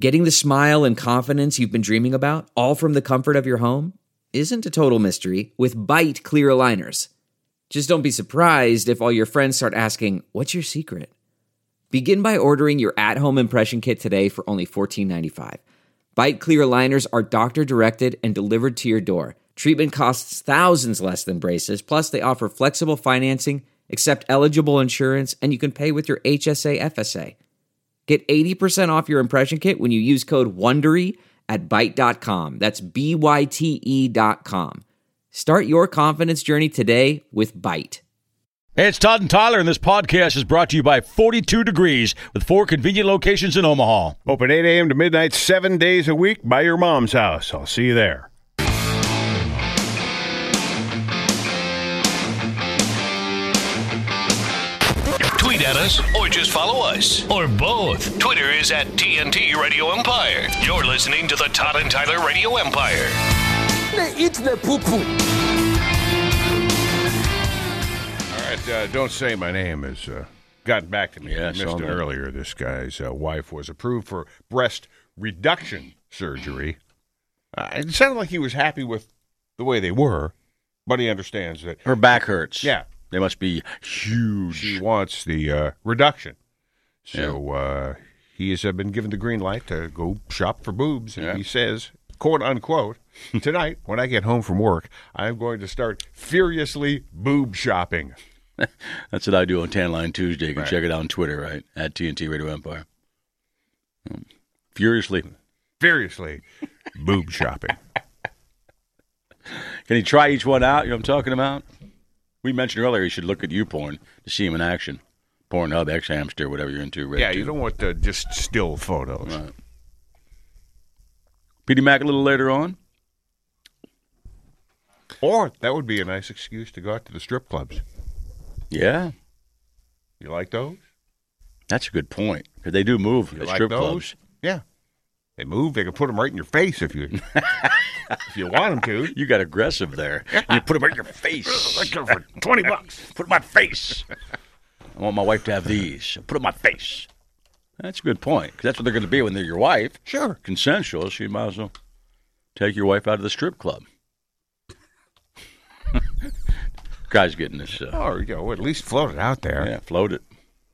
Getting the smile and confidence you've been dreaming about, all from the comfort of your home, isn't a total mystery with Byte clear aligners. Just don't be surprised if all your friends start asking, "What's your secret?" Begin by ordering your at-home impression kit today for only $14.95. Byte clear aligners are doctor-directed and delivered to your door. Treatment costs thousands less than braces, plus they offer flexible financing, accept eligible insurance, and you can pay with your HSA FSA. Get 80% off your impression kit when you use code WONDERY at Byte.com. That's BYTE.com. Start your confidence journey today with Byte. Hey, it's Todd and Tyler, and this podcast is brought to you by 42 Degrees with 4 convenient locations in Omaha. Open 8 a.m. to midnight, 7 days a week by your mom's house. I'll see you there. Tweet at us or just follow us. Or both. Twitter is at TNT Radio Empire. You're listening to the Todd and Tyler Radio Empire. Eat the poo-poo. All right, Don't Say My Name has gotten back to me. Yeah, I missed it earlier. This guy's wife was approved for breast reduction surgery. It sounded like he was happy with the way they were, but he understands that Her back hurts. Yeah. They must be huge. she wants the reduction. So he has been given the green light to go shop for boobs. And he says, quote unquote, "Tonight, when I get home from work, I'm going to start furiously boob shopping." That's what I do on Tan Line Tuesday. You can check it out on Twitter, right? At TNT Radio Empire. Furiously boob shopping. Can he try each one out? You know what I'm talking about? We mentioned earlier you should look at YouPorn to see him in action. Pornhub, X-Hamster, whatever you're into. You don't want just still photos. Right. Petey Mac a little later on. Or that would be a nice excuse to go out to the strip clubs. Yeah. You like those? That's a good point. Because they do move You at like strip those? clubs. Yeah. They move. They can put them right in your face if you if you want them to. You got aggressive there. You put them right in your face. Like for $20. Put it in my face. I want my wife to have these. Put it in my face. That's a good point. Because that's what they're going to be when they're your wife. Sure. Consensual. So you might as well take your wife out of the strip club. Guy's getting this. Or at least float it out there. Yeah, float it.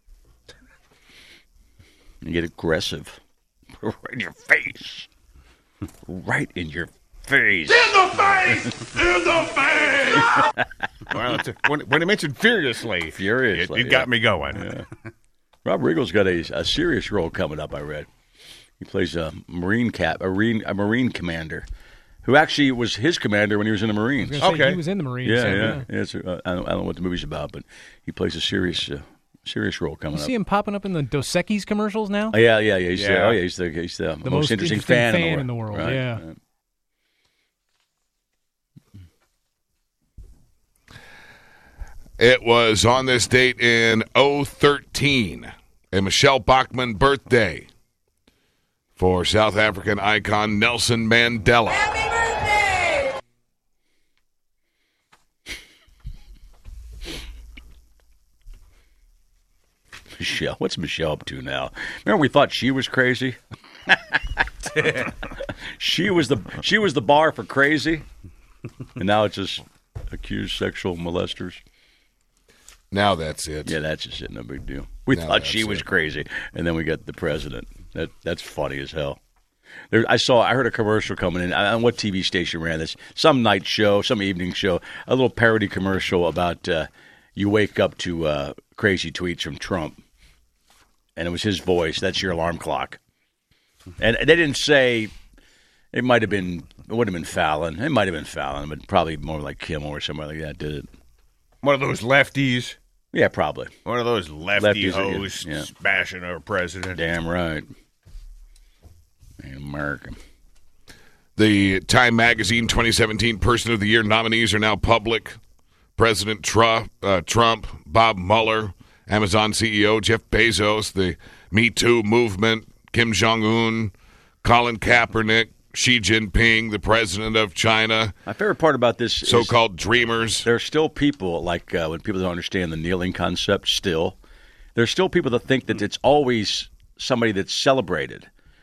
And get aggressive. Right in your face. Right in your face. In the face! In the face! Well, when I mentioned furiously, it got me going. Yeah. Rob Riggle's got a serious role coming up, I read. He plays a Marine commander who actually was his commander when he was in the Marines. He was in the Marines. Yeah. I don't know what the movie's about, but he plays a serious role coming up. You see him popping up in the Dos Equis commercials now? Yeah. He's the most interesting fan in the world. Right? Yeah. It was on this date in 2013, a Michelle Bachmann birthday for South African icon Nelson Mandela. Happy birthday! Michelle, what's Michelle up to now? Remember we thought she was crazy? She was the bar for crazy, and now it's just accused sexual molesters. Now that's it. Yeah, that's just it. No big deal. We thought she was crazy, and then we got the president. That's funny as hell. I heard a commercial coming in. I don't know what TV station ran this. Some night show, some evening show. A little parody commercial about you wake up to crazy tweets from Trump, and it was his voice. That's your alarm clock. And they didn't say it would have been Fallon. It might have been Fallon, but probably more like Kimmel or somebody like that did it. One of those lefties. Yeah, probably. One of those lefty Lefties, hosts yeah. bashing our president. Damn right. Man, America. The Time Magazine 2017 Person of the Year nominees are now public. President Trump, Bob Mueller, Amazon CEO Jeff Bezos, the Me Too movement, Kim Jong-un, Colin Kaepernick, Xi Jinping, the president of China. My favorite part about this so-called dreamers. There are still people, like when people don't understand the kneeling concept there's still people that think that it's always somebody that's celebrated.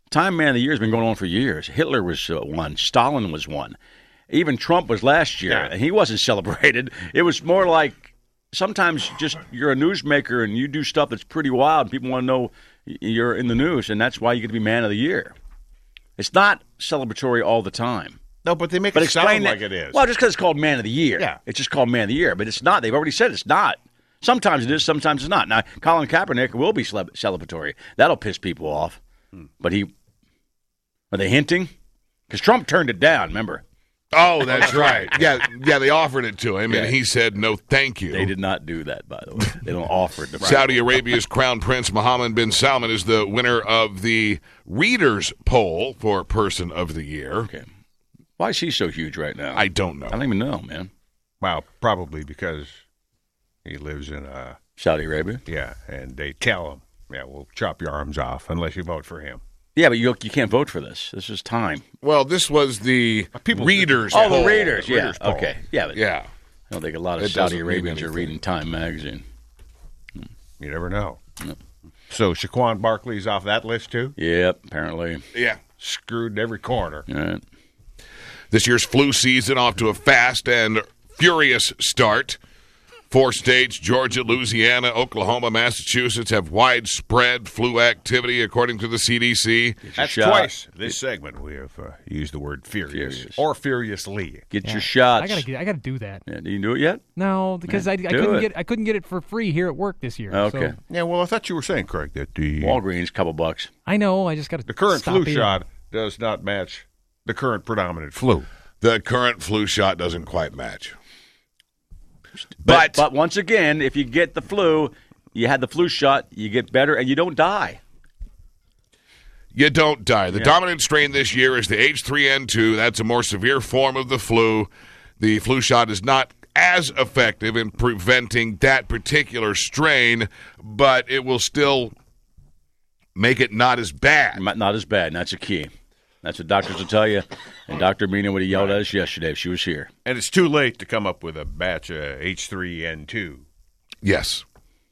Time Man of the Year has been going on for years. Hitler was one. Stalin was one. Even Trump was last year, and he wasn't celebrated. It was more like sometimes just you're a newsmaker and you do stuff that's pretty wild. And people want to know you're in the news, and that's why you get to be Man of the Year. It's not celebratory all the time. No, but they make it sound like it is. Well, just because it's called Man of the Year. Yeah. It's just called Man of the Year, but it's not. They've already said it's not. Sometimes it is, sometimes it's not. Now, Colin Kaepernick will be celebratory. That'll piss people off. But are they hinting? Because Trump turned it down, remember? Oh, that's right. Yeah, they offered it to him, and he said, no, thank you. They did not do that, by the way. They don't offer it. Saudi Arabia's Crown Prince Mohammed bin Salman is the winner of the Readers' Poll for Person of the Year. Okay. Why is he so huge right now? I don't know. I don't even know, man. Well, probably because he lives in Saudi Arabia? Yeah, and they tell him, we'll chop your arms off unless you vote for him. Yeah, but you can't vote for this. This is time. Well, this was the Readers' Poll. Poll. The Readers, yeah. Readers' Poll. Okay. Yeah, but yeah. I don't think a lot of Saudi Arabians are reading Time magazine. You never know. No. So Shaquan Barkley's off that list too? Yep, apparently. Yeah. Screwed every corner. All right. This year's flu season off to a fast and furious start. 4 states, Georgia, Louisiana, Oklahoma, Massachusetts, have widespread flu activity, according to the CDC. That's twice this segment we have used the word furious. Or furiously. Get your shots. I gotta do that. Yeah, do you do it yet? No, because I couldn't get it for free here at work this year. Okay. So. Yeah, well, I thought you were saying, Craig, that the Walgreens, couple bucks. I know. I just got to. The current flu shot does not match the current predominant flu. The current flu shot doesn't quite match. But once again, if you get the flu, you had the flu shot, you get better, and you don't die. You don't die. The dominant strain this year is the H3N2. That's a more severe form of the flu. The flu shot is not as effective in preventing that particular strain, but it will still make it not as bad. Not as bad, and that's a key. That's what doctors will tell you. And Dr. Mina would have yelled at us yesterday if she was here. And it's too late to come up with a batch of H3N2. Yes.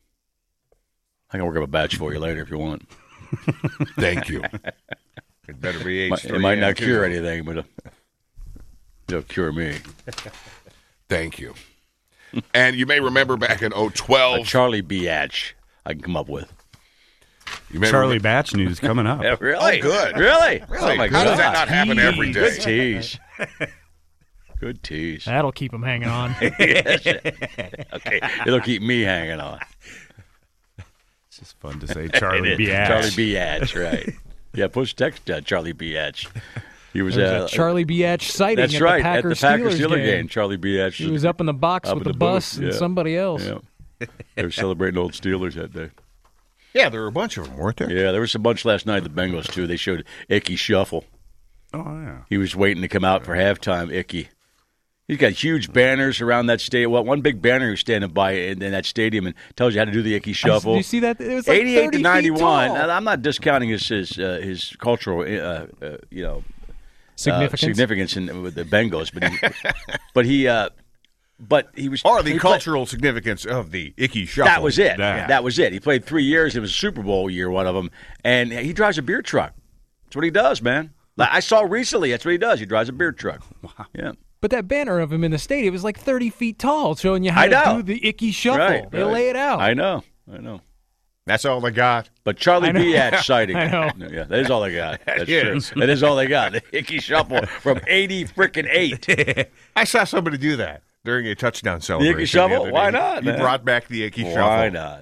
I can work up a batch for you later if you want. Thank you. It better be H3N2. It might not cure anything, but it'll cure me. Thank you. And you may remember back in 2012. A Charlie Biatch I can come up with. Charlie Batch news coming up. Yeah, really? Oh, good. Really? Really? Oh, my How God. does that not happen every day? Good tease. Good tease. That'll keep him hanging on. Okay, it'll keep me hanging on. It's just fun to say Charlie It is. Biatch. Charlie Biatch, right. Yeah, push text Charlie Biatch. He was There was a Charlie Biatch sighting that's at right, the at the Packers-Steelers Packers-Steelers game. game. Charlie Biatch. He was up in the box with the bus booth. and somebody else. Yeah. They were celebrating old Steelers that day. Yeah, there were a bunch of them, weren't there? Yeah, there was a bunch last night at the Bengals, too. They showed Icky Shuffle. Oh, yeah. He was waiting to come out for halftime, Icky. He's got huge banners around that stadium. Well, one big banner who's standing by in that stadium and tells you how to do the Icky Shuffle. Did you see that? It was like 88 30 to 91. feet tall. Now, I'm not discounting his cultural, significance with the Bengals, but he was. Or the cultural significance of the Icky Shuffle. That was it. Yeah. That was it. He played 3 years. It was a Super Bowl year, one of them, and he drives a beer truck. That's what he does, man. Like I saw recently. That's what he does. He drives a beer truck. Wow. Yeah. But that banner of him in the stadium was like 30 feet tall, showing you how to do the Icky Shuffle. Right, They lay it out. I know. That's all they got. But Charlie Biatch sighting. I know. Yeah, that is all they got. That's is. true. That is all they got. The Icky Shuffle from 80-8. I saw somebody do that during a touchdown celebration. Icky Shuffle? the other day. Why not, He man? brought back the Icky Shuffle. Why not?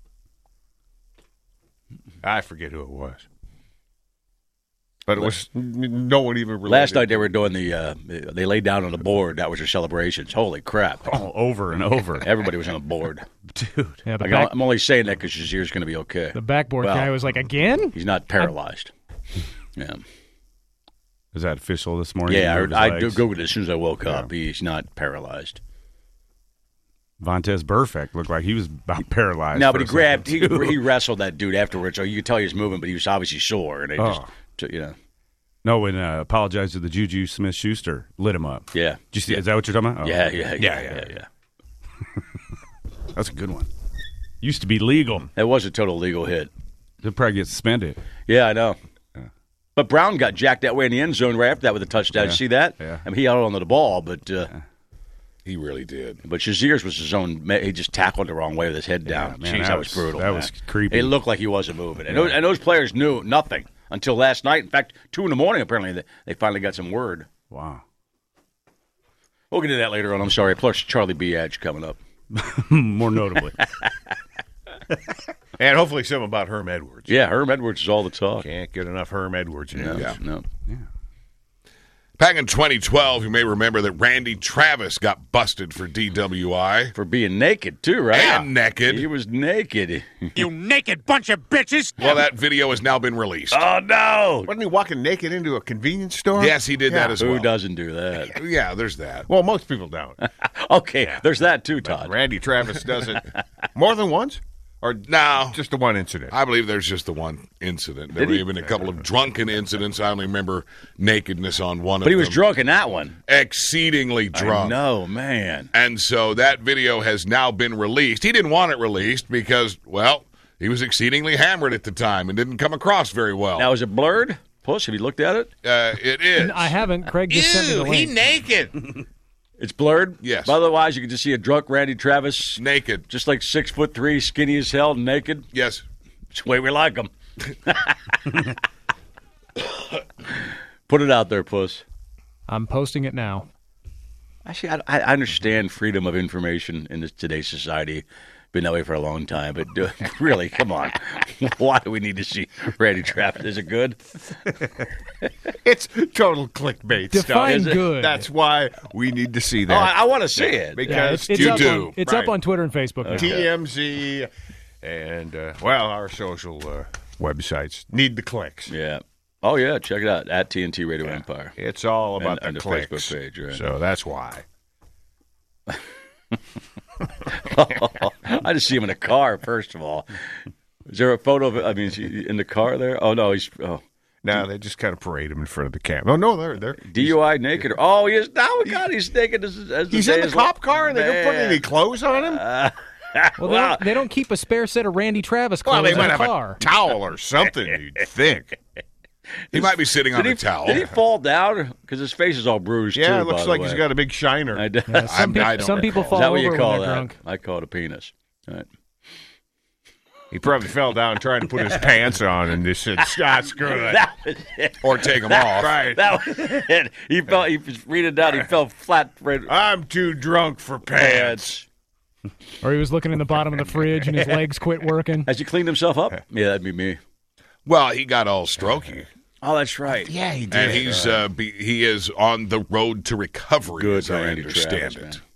I forget who it was. But it was no one even related. Last night they were doing they laid down on the board. That was their celebrations. Holy crap. Oh, over and over. Everybody was on the board. Dude. Yeah, I'm only saying that because his ear's going to be okay. the backboard Well, guy was like, again? He's not paralyzed. Yeah. Is that official this morning? Yeah, I Legs? Googled it as soon as I woke up. He's not paralyzed. Vontez Burfict looked like he was about paralyzed. No, for but a second, too. he wrestled that dude afterwards, so you could tell he was moving, but he was obviously sore, and they just No, when apologized to the Juju Smith-Schuster, lit him up. Yeah. Did you see? Is that what you're talking about? Oh, Yeah. That's a good one. Used to be legal. That was a total legal hit. They'll probably get suspended. Yeah, I know. But Brown got jacked that way in the end zone right after that with a touchdown. Yeah. Did you see that? Yeah. I mean, he held on to the ball, but He really did. But Shazier's was his own. He just tackled the wrong way with his head down. man, Jeez, that was brutal. That was creepy. It looked like he wasn't moving. And those players knew nothing until last night. In fact, 2 in the morning, apparently, they finally got some word. Wow. We'll get to that later on. I'm sorry. Plus, Charlie B. Edge coming up. More notably. And hopefully some about Herm Edwards. Yeah, Herm Edwards is all the talk. Can't get enough Herm Edwards news. No. Back in 2012, you may remember that Randy Travis got busted for DWI. For being naked, too, right? And naked. He was naked. You naked bunch of bitches! Well, that video has now been released. Oh, no! Wasn't he walking naked into a convenience store? Yes, he did that as well. Who doesn't do that? Yeah, there's that. Well, most people don't. Okay, there's that, too, Todd. Randy Travis does it more than once? Or No. just the one incident? I believe there's just the one incident. There were even a couple of drunken incidents. I only remember nakedness on one of them. But he was drunk in that one. Exceedingly drunk. No, man. And so that video has now been released. He didn't want it released because, well, he was exceedingly hammered at the time and didn't come across very well. Now, is it blurred? Puss, have you looked at it? It is. I haven't. Craig just sent me the link. naked. It's blurred? Yes. But otherwise, you can just see a drunk Randy Travis. Naked. Just like 6'3", skinny as hell, naked. Yes. It's the way we like them. Put it out there, Puss. I'm posting it now. Actually, I understand freedom of information in today's society. Been that way for a long time, but really, come on. Why do we need to see Randy Travis? Is it good? It's total clickbait Define stuff. good. That's why we need to see Oh, that. I want to see it. Because it's you up do. On, it's Right. up on Twitter and Facebook now. TMZ and, our social websites need the clicks. Yeah. Oh, yeah. Check it out. At TNT Radio Empire. It's all about And the the clicks. Facebook page, right. So that's why. I just see him in a car, first of all. Is there a photo of it? I mean, is he in the car there? Oh, no. Now they just kind of parade him in front of the camera. Oh, no, they're DUI naked. Oh, he is. Oh, my God. He's naked as the He's day in the is cop long. car and they don't put Man. any clothes on him? Well, they don't keep a spare set of Randy Travis clothes Well, they in might the have car. a towel or something, you'd think. He might be sitting on a towel. Did he fall down? Because his face is all bruised, too, Yeah, it by looks the like way. he's got a big shiner. I do. Yeah, some don't people recall. fall Is that over what you when call they're that? drunk. I call it a penis. All right. He probably fell down trying to put his pants on and just said, screw it. That was it. Or take him off. Right. That was it. He was reading down. He fell flat. Right. I'm too drunk for pants. Or he was looking in the bottom of the fridge and his legs quit working. Has he cleaned himself up? Yeah, that'd be me. Well, he got all strokey. Oh, that's right. Yeah, he did. And he is on the road to recovery, Good as for I Randy understand Travis, it.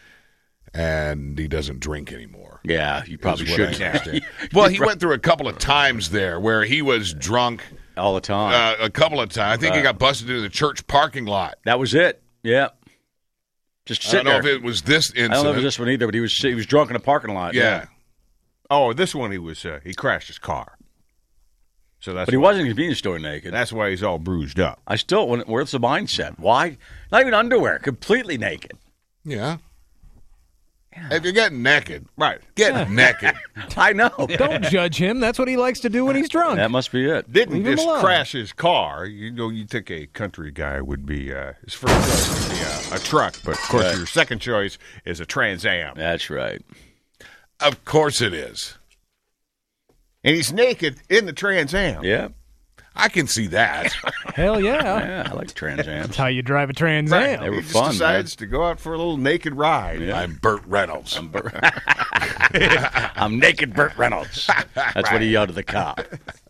And he doesn't drink anymore. Yeah, you probably is what should. I understand. Well, he went through a couple of times there where he was drunk All the time. a couple of times. I think he got busted into the church parking lot. That was it. Yeah. Just I don't sitting know there. if it was this incident. I don't know if it was this one either, but he was drunk in a parking lot. Yeah. Oh, this one he crashed his car. So that's But he why, wasn't in a convenience store naked. that's why he's all bruised up. I still, where's the mindset? Why? Not even underwear, completely naked. Yeah. If you're getting naked, Right. get naked. I know. Don't judge him. That's what he likes to do when he's drunk. That must be it. Didn't Leave him just alone. crash his car. You know, you think a country guy would be his first choice would be a truck, but of course Right. your second choice is a Trans Am. That's right. Of course it is. And he's naked in the Trans Am. Yeah. I can see that. Hell yeah. Yeah, I like Trans Ams. That's how you drive a Trans Right. Am. They were He just fun, decides to go out for a little naked ride. Yeah. I'm Burt Reynolds. I'm naked Burt Reynolds. That's what he yelled at the cop.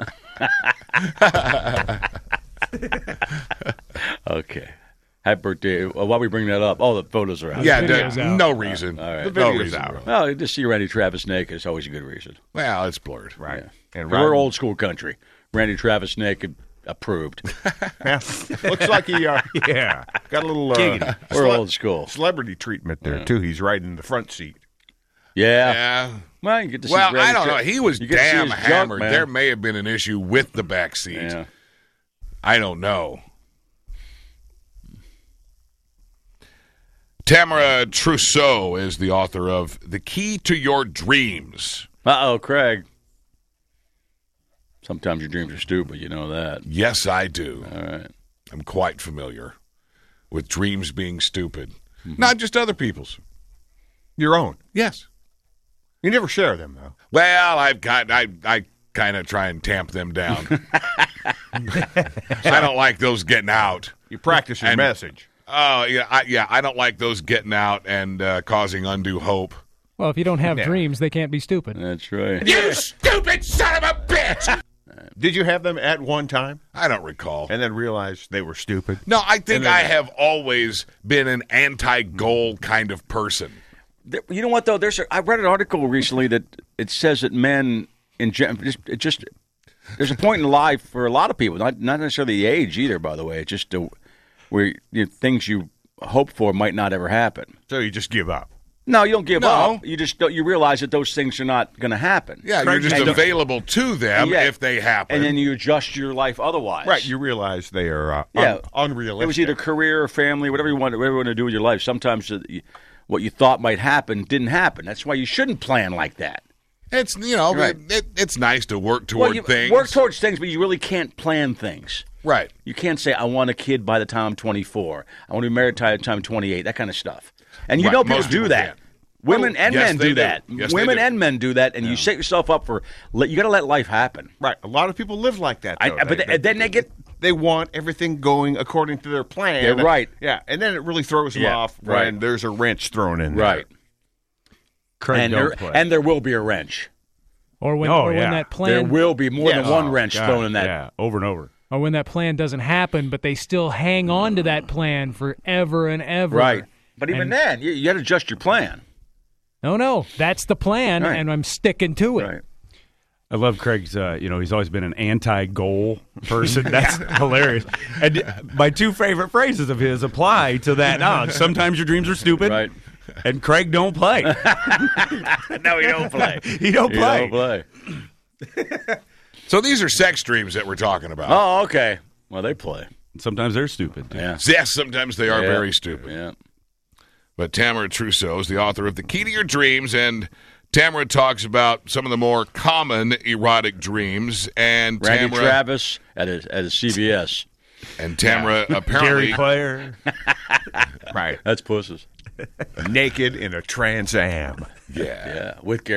Okay. Happy birthday. Why we bring that up? Oh, the photos are out. Yeah, video's out. no reason. All right. The No video's reason. out. really. Well, to see Randy Travis naked is always a good reason. Well, it's blurred. Right. And We're old school country. Randy Travis naked approved. Yeah. Looks like he, got a little We're old school. celebrity treatment there, too. He's riding in the front seat. Yeah. Yeah. Well, you get to see Well, Randy I don't know. Tra- He was you get to see damn his junk, hammered. man. There may have been an issue with the back seat. Yeah. I don't know. Tamara Trousseau is the author of The Key to Your Dreams. Uh-oh, Craig. Sometimes your dreams are stupid. You know that. Yes, I do. All right. I'm quite familiar with dreams being stupid. Not just other people's. Your own. Yes. You never share them, though. Well, I kind of try and tamp them down. I don't like those getting out. You practice your message. Oh, I don't like those getting out and causing undue hope. Well, if you don't have dreams, they can't be stupid. That's right. You stupid son of a bitch! Did you have them at one time? I don't recall. And then realize they were stupid? No, I think I have always been an anti-goal kind of person. You know what, though? I read an article recently that it says that men, there's a point in life for a lot of people, not necessarily the age either, by the way. It's just where things you hope for might not ever happen. So you just give up? No, you don't give up. You realize that those things are not going to happen. Yeah, you're just available to them if they happen. And then you adjust your life otherwise. Right, you realize they are unrealistic. It was either career or family, whatever you want to do with your life. Sometimes what you thought might happen didn't happen. That's why you shouldn't plan like that. It's it's nice to work toward things. Work towards things, but you really can't plan things. Right. You can't say, I want a kid by the time I'm 24. I want to be married by the time I'm 28, that kind of stuff. And you know people do that. Can. Women and men do that. Yes, women and men do that, and you set yourself up for, you got to let life happen. Right. A lot of people live like that, though. They want everything going according to their plan. Yeah, right. Yeah, and then it really throws them off when there's a wrench thrown in there. Right. And there will be a wrench. Or when that plan... There will be more than one wrench thrown in that. Yeah, over and over. Or when that plan doesn't happen, but they still hang on to that plan forever and ever. Right. But even then, you got to adjust your plan. No, that's the plan, and I'm sticking to it. Right. I love Craig's, he's always been an anti-goal person. That's hilarious. And my two favorite phrases of his apply to that. Sometimes your dreams are stupid. Right. And Craig don't play. No, he don't play. He don't play. So these are sex dreams that we're talking about. Oh, okay. Well, they play. Sometimes they're stupid. Yeah. Yes, sometimes they are very stupid. Yeah. But Tamara Trousseau is the author of The Key to Your Dreams, and Tamara talks about some of the more common erotic dreams. And Randy Travis at a CBS. And Tamara apparently... Gary Player. Right. That's pussies. Naked in a Trans Am. Yeah. With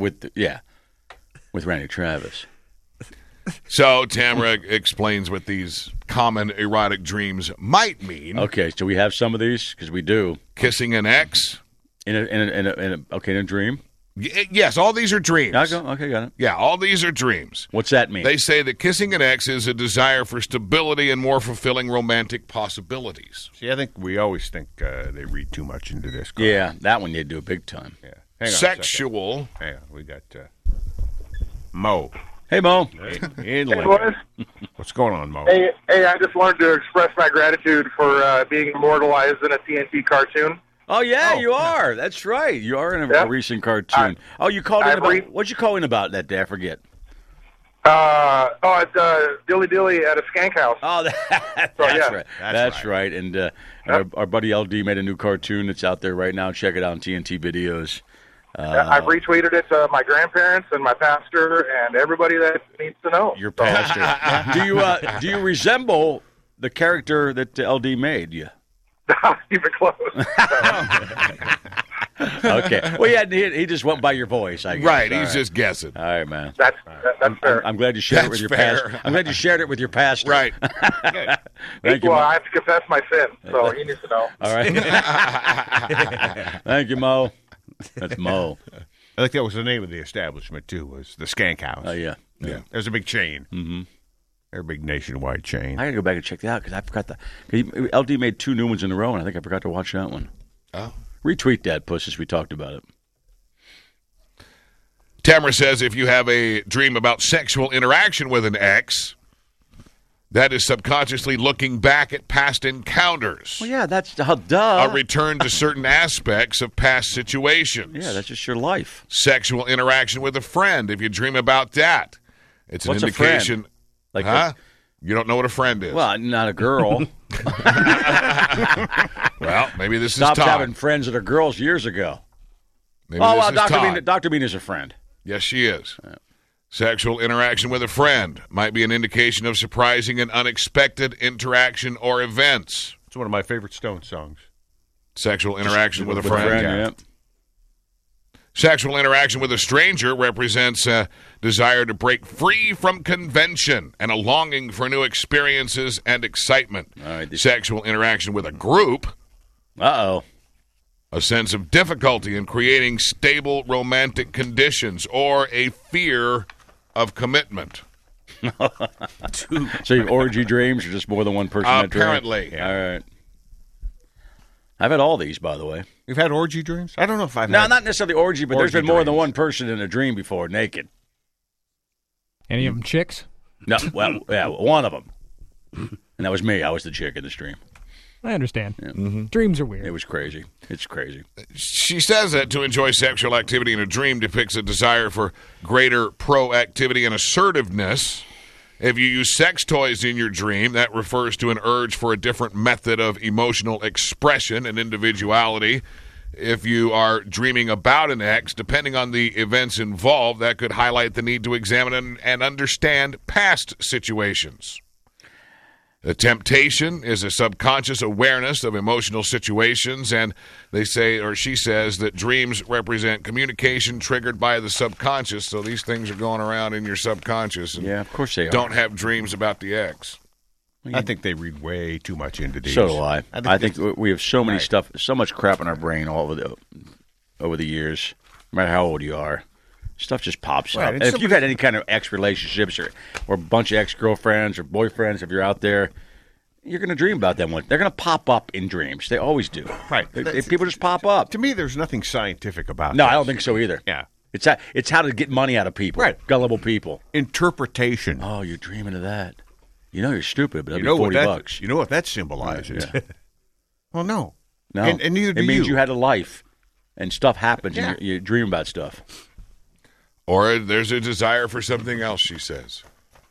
Randy Travis. So Tamara explains what these common erotic dreams might mean. Okay, so we have some of these because we do. Kissing an ex in a dream. Yes, all these are dreams. Okay, got it. Yeah, all these are dreams. What's that mean? They say that kissing an ex is a desire for stability and more fulfilling romantic possibilities. See, I think we always think they read too much into this. Yeah, that one you do big time. Yeah, hang on sexual. Hang on, we got Mo. Hey, Mo. Hey, boys. What's going on, Mo? Hey, I just wanted to express my gratitude for being immortalized in a TNT cartoon. Oh, yeah, you are. That's right. You are in a recent cartoon. You called in about... What'd you call in about that day? I forget. It's Dilly Dilly at a skank house. Oh, that's right. That's right. And our buddy LD made a new cartoon that's out there right now. Check it out on TNT Videos. I've retweeted it to my grandparents and my pastor and everybody that needs to know. Your pastor. Do you resemble the character that LD made? Yeah. Not even close. Okay. Well, he just went by your voice, I guess. Right. He's just guessing. All right, man. That's fair. I'm glad you shared it with your pastor. I'm glad you shared it with your pastor. Right. Thank you, Mo. Mo. I have to confess my sin, so he needs to know. All right. Thank you, Mo. That's Mo. I think that was the name of the establishment, too, was the Skank House. Oh, yeah. There's a big chain. Mm-hmm. They're a big nationwide chain. I got to go back and check that out because I forgot LD made 2 new ones in a row, and I think I forgot to watch that one. Oh. Retweet that, puss, as we talked about it. Tamara says if you have a dream about sexual interaction with an ex, that is subconsciously looking back at past encounters. Well, yeah, that's duh. A return to certain aspects of past situations. Yeah, that's just your life. Sexual interaction with a friend, if you dream about that, it's an indication. A friend? You don't know what a friend is. Well, not a girl. Well, maybe this Stopped is Todd. having friends that are girls years ago. Maybe this is Dr. Todd. Dr. Bean is a friend. Yes, she is. Yeah. Sexual interaction with a friend might be an indication of surprising and unexpected interaction or events. It's one of my favorite Stone songs. Sexual interaction with a friend. Yeah. Sexual interaction with a stranger represents a desire to break free from convention and a longing for new experiences and excitement. All right, Sexual interaction with a group. Uh-oh. A sense of difficulty in creating stable romantic conditions or a fear of commitment. So your orgy dreams are just more than one person that dream? Apparently. Yeah. All right. I've had all these, by the way. You've had orgy dreams? I don't know if I've No, had. not necessarily orgy, but there's orgy been more than dreams. one person in a dream before, naked. Any of them chicks? No, well, yeah, one of them. And that was me. I was the chick in this dream. I understand. Yeah. Dreams are weird. It was crazy. It's crazy. She says that to enjoy sexual activity in a dream depicts a desire for greater proactivity and assertiveness. If you use sex toys in your dream, that refers to an urge for a different method of emotional expression and individuality. If you are dreaming about an ex, depending on the events involved, that could highlight the need to examine and understand past situations. The temptation is a subconscious awareness of emotional situations, and they say, or she says, that dreams represent communication triggered by the subconscious, so these things are going around in your subconscious. And Yeah, of course they are. don't have dreams about the ex. I think they read way too much into these. So do I. I think that's- we have so many Right. stuff, so much crap in our brain all over the years. No matter how old you are, stuff just pops Right, up. and And if you've had any kind of ex relationships or a bunch of ex girlfriends or boyfriends, if you're out there, you're going to dream about them one. They're going to pop up in dreams. They always do. Right. People just pop up. To me, there's nothing scientific about No, this. I don't think so either. Yeah. It's how to get money out of people. Right. Gullible people. Interpretation. Oh, you're dreaming of that. You know you're stupid, but that'd You know be what $40. You know what that symbolizes? Yeah. Well, no. No, And neither do it means you. you had a life, and stuff happens, Yeah. and you dream about stuff. Or there's a desire for something else, she says.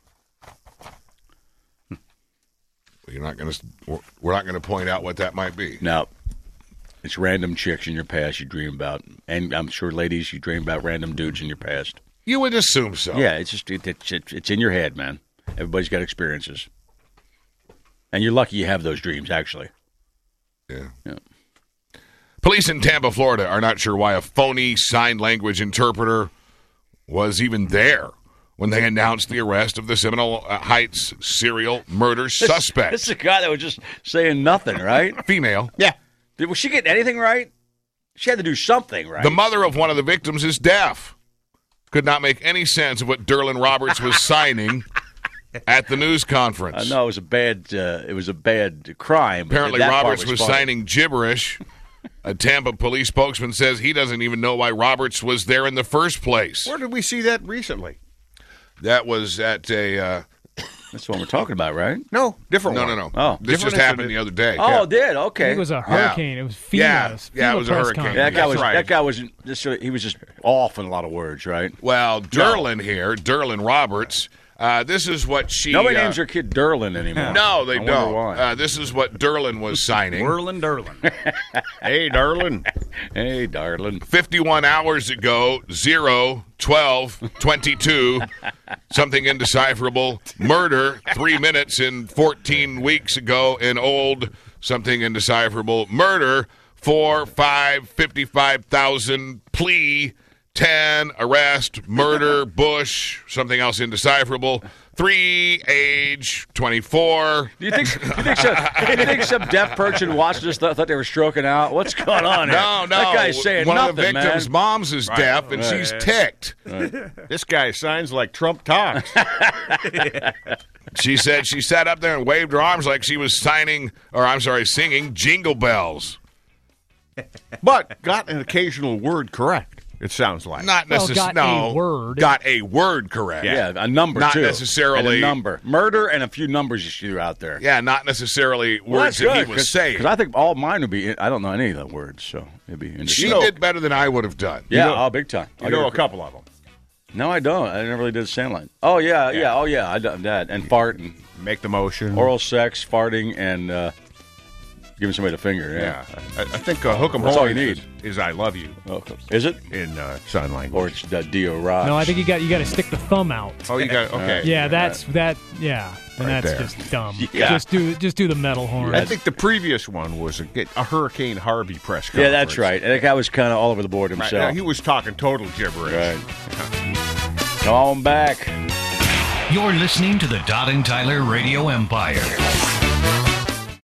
We're not going to point out what that might be. No, it's random chicks in your past you dream about, and I'm sure, ladies, you dream about random dudes in your past. You would assume so. Yeah, it's just it's in your head, man. Everybody's got experiences, and you're lucky you have those dreams. Actually, Yeah. yeah. Police in Tampa, Florida are not sure why a phony sign language interpreter was even there when they announced the arrest of the Seminole Heights serial murder suspect. This is a guy that was just saying nothing, right? Female. Yeah. Was she getting anything right? She had to do something, right? The mother of one of the victims is deaf. Could not make any sense of what Derlin Roberts was signing at the news conference. No, it was a bad crime. but Apparently, that part Roberts was funny. signing gibberish. A Tampa police spokesman says he doesn't even know why Roberts was there in the first place. Where did we see that recently? That was at a... That's what we're talking about, right? No, different one. No. Oh. This Different just happened incident. the other day. Oh, it did? Okay. It was a hurricane. It was FEMA. Yeah, it FEMA was a press hurricane. conference. Yeah, that guy was right. he was just off in a lot of words, right? Well, Derlin Roberts, this is what she... Nobody names their kid Derlin anymore. No, they I wonder don't. why. This is what Derlin was signing. Derlin. Hey, darling. Hey, darling. 51 hours ago, 0/12/22, something indecipherable. Murder, 3 minutes and 14 weeks ago in old, something indecipherable. Murder, 4, 5, 55,000, plea, 10, arrest, murder, Bush, something else indecipherable. 3, age, 24. Do you think some deaf person watched this thought they were stroking out? What's going on here? No. That guy's saying one nothing, of the victims' man. moms is deaf, and she's ticked. This guy signs like Trump talks. She said she sat up there and waved her arms like she was singing Jingle Bells. But got an occasional word correct, it sounds like. Not Well, necessarily. got a word. Got a word correct. Yeah, a number Not too. necessarily- And a number. Murder and a few numbers you threw out there. Yeah, not necessarily Well, words that's that he good, was saying. Because I think all mine would be. I don't know any of the words, so it'd be She interesting. did better than I would have done. Yeah, big time. You know a couple of them. No, I don't. I never really did sound like. Oh yeah. Oh yeah. I done that and fart and Make the motion. oral sex, farting, and Giving somebody the finger, yeah. I think hook 'em That's all you horns need. is I love you. Oh, is it? In sign language. Or it's Dio Raj. No, I think you got to stick the thumb out. Oh, you got okay. Yeah, that's that. Yeah, and Right that's there. just dumb. Yeah. Just do the metal horn. I think the previous one was a Hurricane Harvey press conference. Yeah, that's right. And that guy was kind of all over the board Right. himself. Now, he was talking total gibberish. Right. Come on back. You're listening to the Todd and Tyler Radio Empire.